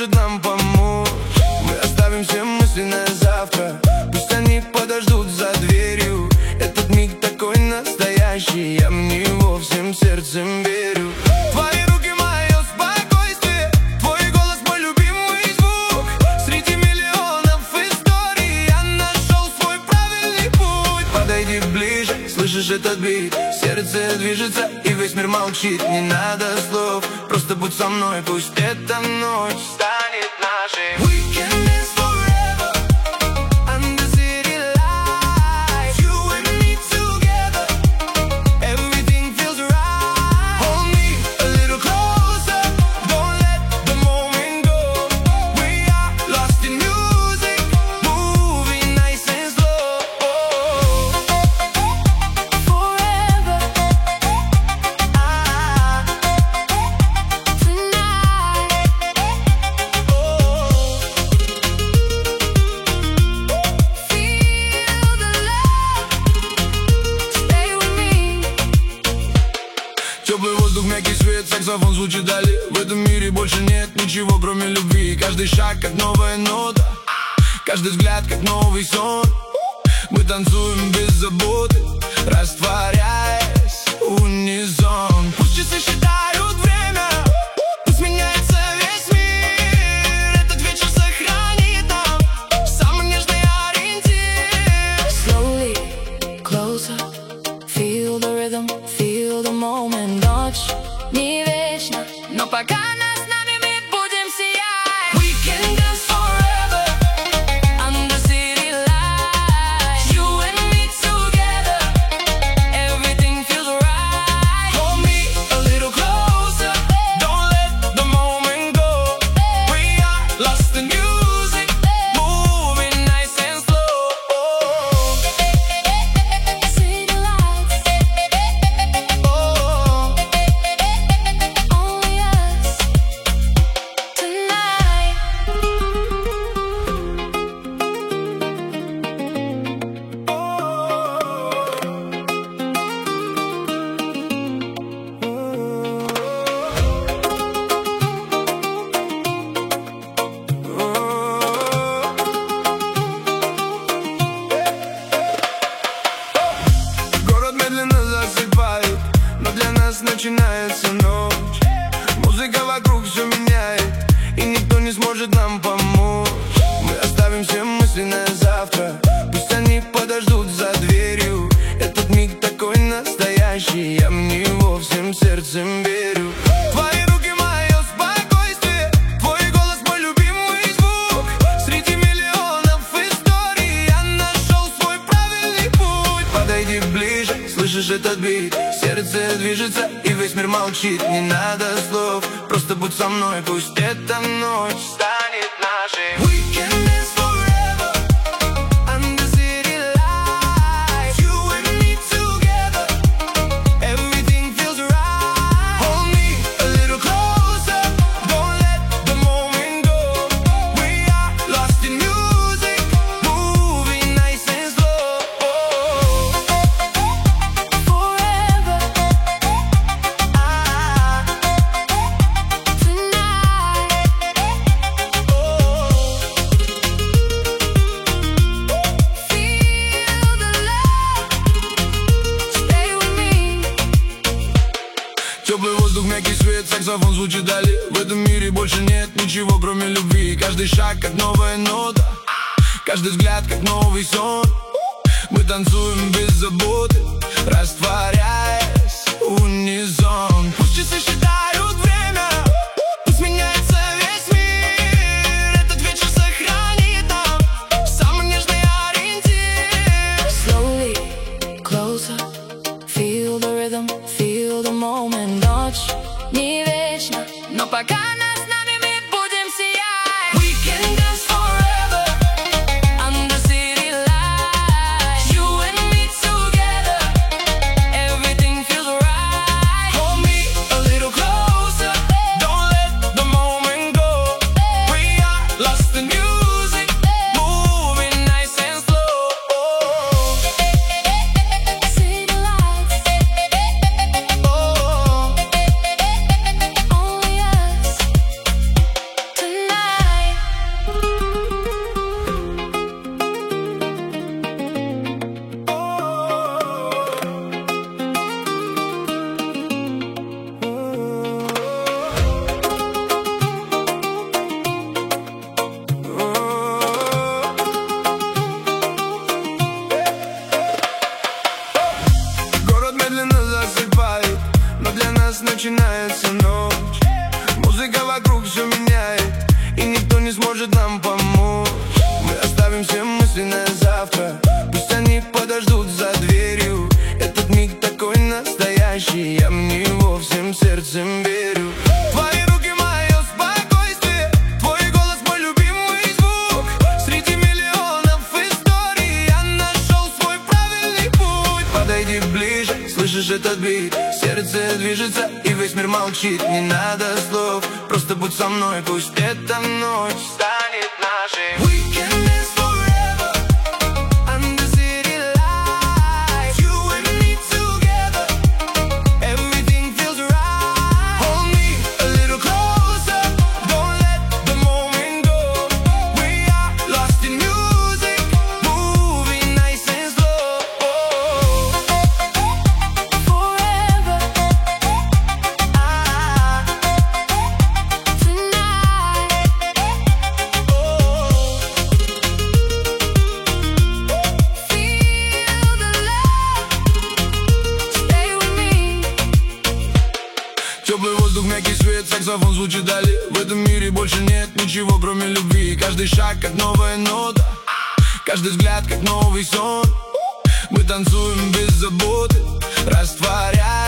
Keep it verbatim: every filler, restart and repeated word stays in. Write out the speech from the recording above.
сможет нам помочь. Мы оставим все мысли на завтра, пусть они подождут за дверью. Этот миг такой настоящий, я в него всем сердцем верю. Твои руки мое спокойствие, твой голос мой любимый звук. Среди миллионов историй я нашел свой правильный путь. Подойди ближе, слышишь этот бит? Сердце движется и весь мир молчит. Не надо слов, просто будь со мной. Пусть эта ночь станет нашей. We can dance forever under city lights. You and me together, everything feels right. Hold me a little closer, don't let the moment go. We are lost in music, moving nice and slow. Forever, ah, tonight. Feel the love, stay with me. Теплый воздух, мягкий свет, саксофон звучит вдали. В этом мире больше нет ничего, кроме любви. Каждый шаг, как новая нота, каждый взгляд, как новый сон. Мы танцуем без заботы, растворяясь в унисон. Пусть часы считают время, пусть меняется весь мир. Этот вечер сохранит нам самый нежный ориентир. Slowly, closer, feel the rhythm, feel the moment. Ночь не вечна, но пока нас с нами мы будем сиять. We can dance forever Under city lights, you and me together, everything feels right. Hold me a little closer, don't let the moment go. We are lost in music, moving nice and slow. City lights, Oh, only us tonight. город медленно засыпает, но для нас начинается ночь. Музыка вокруг все меняет, и никто не сможет нам помочь. Мы оставим все мысли на завтра, пусть они подождут за дверью. Этот миг такой настоящий, я в него всем сердцем верю. Твои руки мое спокойствие, твой голос мой любимый звук. Среди миллионов историй я нашел свой правильный путь. Подойди ближе, слышишь этот бит? Сердце движется и весь мир молчит. Не надо слов, просто будь со мной. Пусть эта ночь станет нашей. We can dance forever under city lights. You and me together, everything feels right. Hold me a little closer, don't let the moment go. We are lost in music, moving nice and slow. Forever, Ah, tonight. Feel the love, stay with me. теплый воздух, мягкий свет, саксофон звучит вдали. В этом мире больше нет ничего, кроме любви. Каждый шаг, как новая нота, каждый взгляд, как новый сон. Мы танцуем без заботы, растворяясь в унисон. Пусть часы считают время, пусть меняется весь мир. Этот вечер сохранит нам самый нежный ориентир. Slowly, closer, feel the rhythm, feel the moment. Ночь не вечна, но пока нас с нами мы будем сиять. We can dance forever Under city lights, you and me together, everything feels right. hold me a little closer. слышишь этот бит? Сердце движется и весь мир молчит. Не надо слов, просто будь со мной. Пусть эта ночь станет нашей. We can dance forever under city lights. You and me together, everything feels right. Hold me a little closer, don't let the moment go. We are lost in music, moving nice and slow. Forever, ah, tonight. Feel the love, stay with me. Теплый воздух, мягкий свет, саксофон звучит вдали. В этом мире больше нет ничего, кроме любви. Каждый шаг, как новая нота, каждый взгляд, как новый сон. Мы танцуем без заботы, растворяя